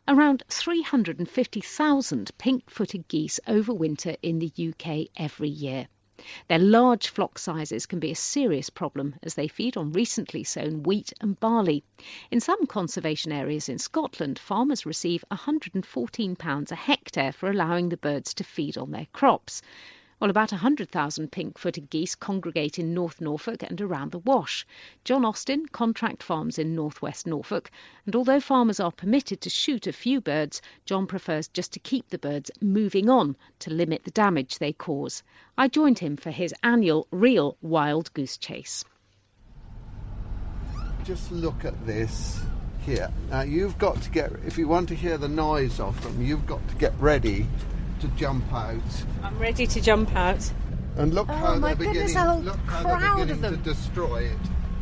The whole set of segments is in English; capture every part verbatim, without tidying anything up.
Around three hundred fifty thousand pink-footed geese overwinter in the U K every year. Their large flock sizes can be a serious problem as they feed on recently sown wheat and barley. In some conservation areas in Scotland, farmers receive one hundred fourteen pounds a hectare for allowing the birds to feed on their crops. Well, about one hundred thousand pink-footed geese congregate in North Norfolk and around the Wash. John Austin contract farms in northwest Norfolk, and although farmers are permitted to shoot a few birds, John prefers just to keep the birds moving on to limit the damage they cause. I joined him for his annual real wild goose chase. Just look at this here. Now you've got to get, if you want to hear the noise of them, you've got to get ready to jump out. I'm ready to jump out. And look oh how my they're goodness, beginning, a whole look how crowd they're beginning of them. to destroy it.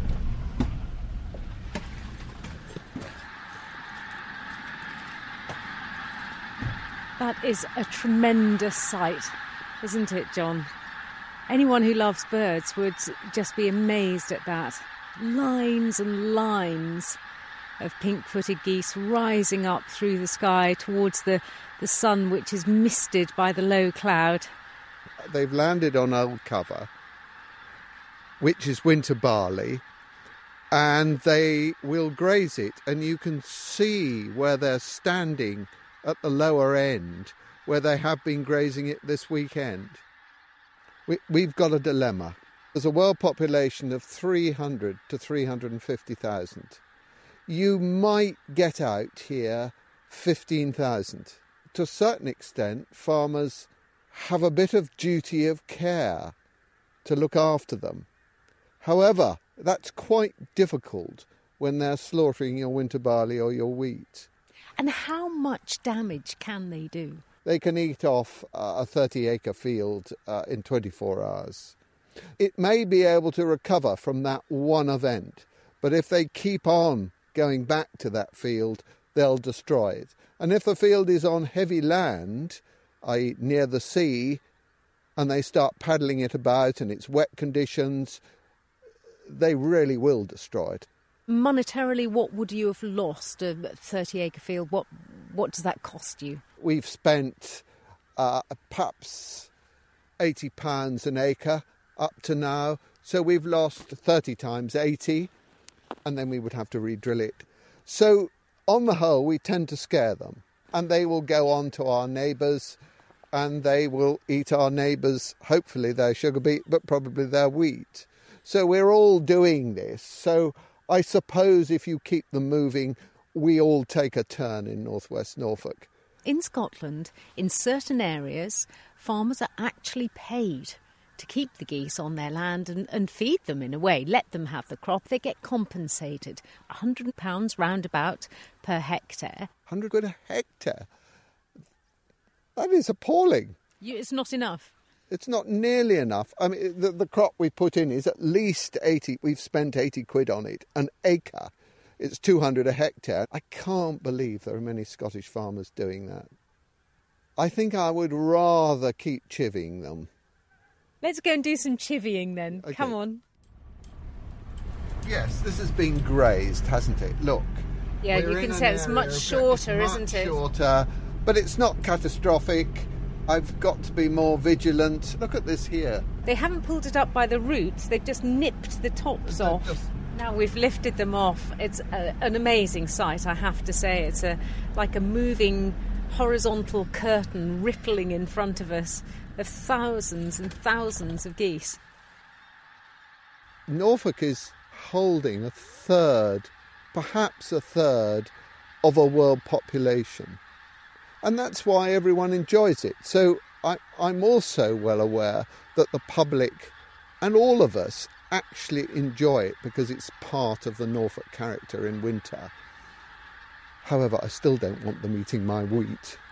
That is a tremendous sight, isn't it, John? Anyone who loves birds would just be amazed at that. Lines and lines of pink-footed geese rising up through the sky towards the, the sun, which is misted by the low cloud. They've landed on old cover, which is winter barley, and they will graze it, and you can see where they're standing at the lower end, where they have been grazing it this weekend. We, we've got a dilemma. There's a world population of three hundred to three hundred fifty thousand. You might get out here fifteen thousand. To a certain extent, farmers have a bit of duty of care to look after them. However, that's quite difficult when they're slaughtering your winter barley or your wheat. And how much damage can they do? They can eat off uh, a thirty-acre field uh, in twenty-four hours. It may be able to recover from that one event, but if they keep on going back to that field, they'll destroy it. And if the field is on heavy land, that is near the sea, and they start paddling it about and it's wet conditions, they really will destroy it. Monetarily, what would you have lost, a thirty-acre field? What what does that cost you? We've spent uh, perhaps eighty pounds an acre up to now, so we've lost thirty times eighty, and then we would have to re-drill it. So, on the whole, we tend to scare them, and they will go on to our neighbours, and they will eat our neighbours, hopefully their sugar beet, but probably their wheat. So we're all doing this. So I suppose if you keep them moving, we all take a turn in northwest Norfolk. In Scotland, in certain areas, farmers are actually paid to keep the geese on their land and, and feed them in a way, let them have the crop. They get compensated, one hundred pounds roundabout per hectare. one hundred quid a hectare? That is appalling. You, it's not enough. It's not nearly enough. I mean, the, the crop we put in is at least eighty. We've spent eighty quid on it. An acre. It's two hundred a hectare. I can't believe there are many Scottish farmers doing that. I think I would rather keep chivying them. Let's go and do some chivying then. Okay. Come on. Yes, this has been grazed, hasn't it? Look. Yeah, We're you can in say an it's area much that shorter, is isn't much it? shorter, but it's not catastrophic. I've got to be more vigilant. Look at this here. They haven't pulled it up by the roots. They've just nipped the tops They're off. just- Now we've lifted them off. It's a, an amazing sight, I have to say. It's a like a moving horizontal curtain rippling in front of us of thousands and thousands of geese. Norfolk is holding a third, perhaps a third, of a world population. And that's why everyone enjoys it. So I, I'm also well aware that the public and all of us actually enjoy it because it's part of the Norfolk character in winter. However, I still don't want them eating my wheat.